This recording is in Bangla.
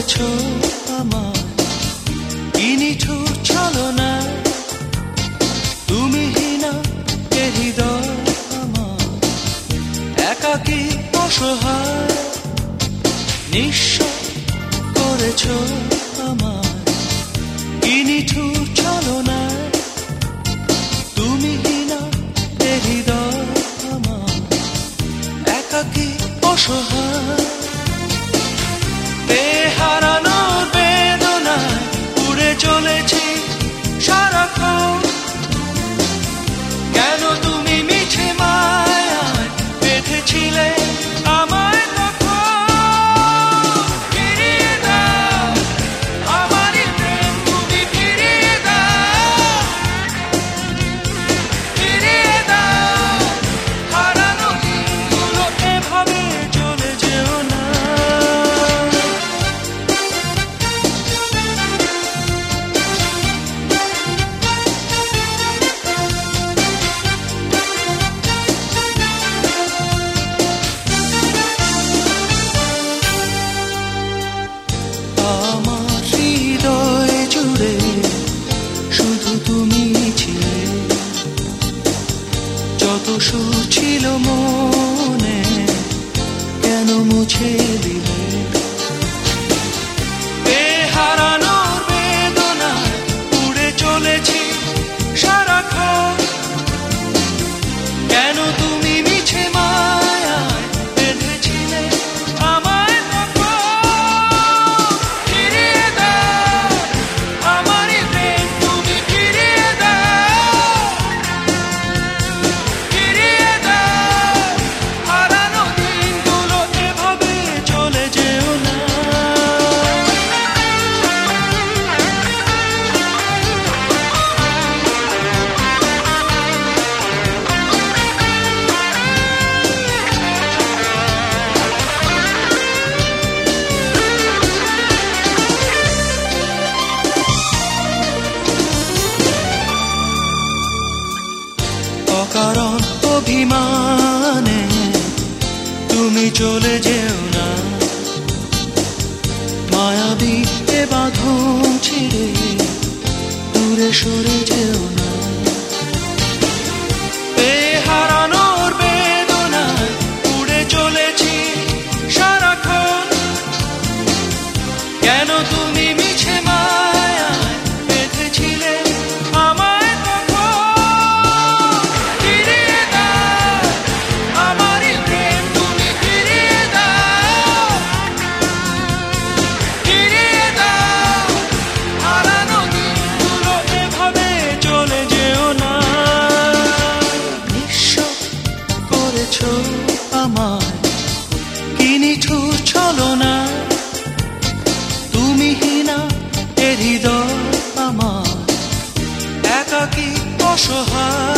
করেছো আমার কি নিঠুর ছলনা, তুমি হীনা এ হৃদয় আমার একাকী অসহায়, নিঃস্ব করেছো আমার কি নিঠুর ছলনা, তুমি হীনা এ হৃদয় আমার একাকী অসহায়। হারানোর বেদনায় উড়ে চলেছি সারাক্ষণ, কেন তুমি মিছে মায়ায় বেঁধেছিলে আমায় তখন। ফিরিয়ে দাও আমারই প্রেম, তুমি ফিরিয়ে দাও, ফিরিয়ে দাও হারানো দিনগুলো, এভাবে চলে যেও না। আমার হৃদয় জুড়ে শুধু তুমি ছিলে, যত সুর ছিল মনে কেন মুছে দিলে। হারানোর বেদনায় উড়ে চলেছি সারাক্ষণ, কেন তুমি মিছে মায়ায় বেঁধেছিলে আমায় তখন। ফিরিয়ে দাও আমারই প্রেম, তুমি ফিরিয়ে দাও, ফিরিয়ে দাও হারানো দিনগুলো, এভাবে চলে যেও না। অকারণ অভিমানে তুমি চলে যেও না, মায়াবী এ বাঁধন ছিঁড়ে দূরে সরে যেও না। হারানোর বেদনায় উড়ে চলেছি সারাক্ষণ, কেন তুমি মিছে মায়ায় বেঁধেছিলে আমায় তখন। ফিরিয়ে দাও আমারই প্রেম, তুমি ফিরিয়ে দাও, ফিরিয়ে দাও হারানো দিনগুলো, এভাবে চলে যেও না। নিঃস্ব করেছো আমায় কি নিঠুর ছলনা, তুমি হীনা এ হৃদয় আমার একাকী অসহায়।